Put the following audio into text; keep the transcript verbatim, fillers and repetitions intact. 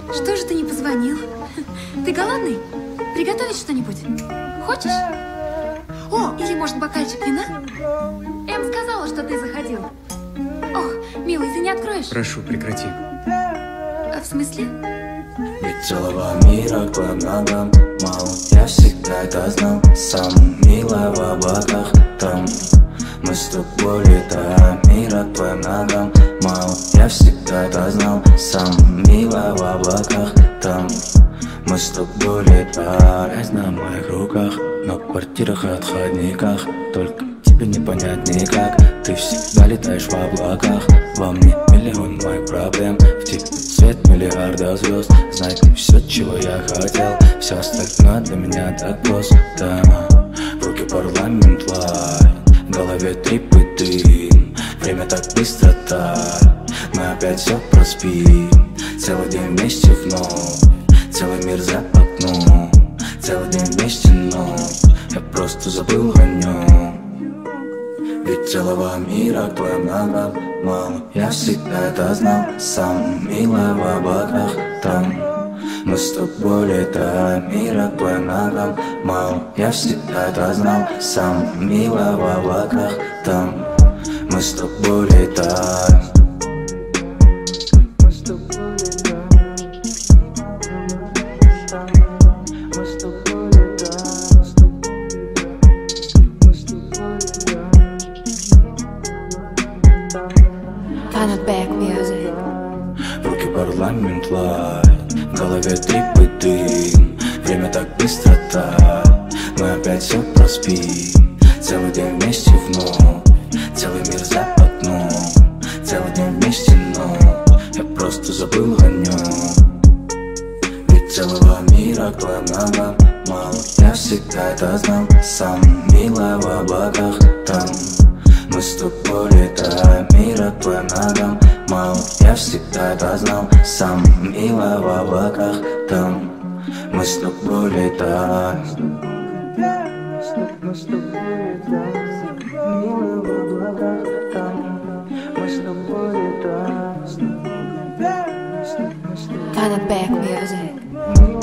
Что же ты не позвонил? Ты голодный? Приготовить что-нибудь? Хочешь? О, или может бокальчик вина? Эм сказала, что ты заходил. Ох, милый, ты не откроешь? Прошу, прекрати. А в смысле? Ведь целого мира к твоим ногам мало. Я всегда это знал. Сам милая в облаках там. Мы с тобой летаем, мира к твоим ногам мало. Я всегда это знал. Сам милая в облаках там. Мы с тобой летаем. Грязь на моих руках, но в квартирах и отходниках. Только тебе не понять никак. Ты всегда летаешь в облаках. Во мне миллион моих проблем. В тебе свет миллиарда звезд. Знай ты все, чего я хотел. Все остальное для меня так просто. В руки парламент лай, в голове трип и дым. Время так быстро тает, мы опять все проспим. Целый день вместе вновь, целый мир за окном. Целый день вместе ночь, я просто забыл о нем. Ведь целого мира к твоим ногам мало. Я всегда это знал. Сам милая в облаках там. Мы с тобой летаем, мира к твоим ногам мало. Я всегда это знал. Сам милая в облаках там. Мы с тобой летаем. Мы с тобой летаем. Мы с тобой летаем. Мы с тобой летаем. Planet Back Music. В руки парламент лайт, в голове трип и дым. Время так быстро тает, мы опять все проспим. Целый день вместе вновь, целый мир за окном. Целый день вместе ночь, я просто забыл о нем. Ведь целого мира к твоим ногам мало. Я всегда это знал. Сам милая в облаках там. Мы с тобой летаем, мира к твоим ногам мало. Я всегда это знал. Сам милая в облаках там. Мы с тобой летаем. Мы с тобой летаем, милая в облаках там. Мы с тобой летаем. Planet Back Music.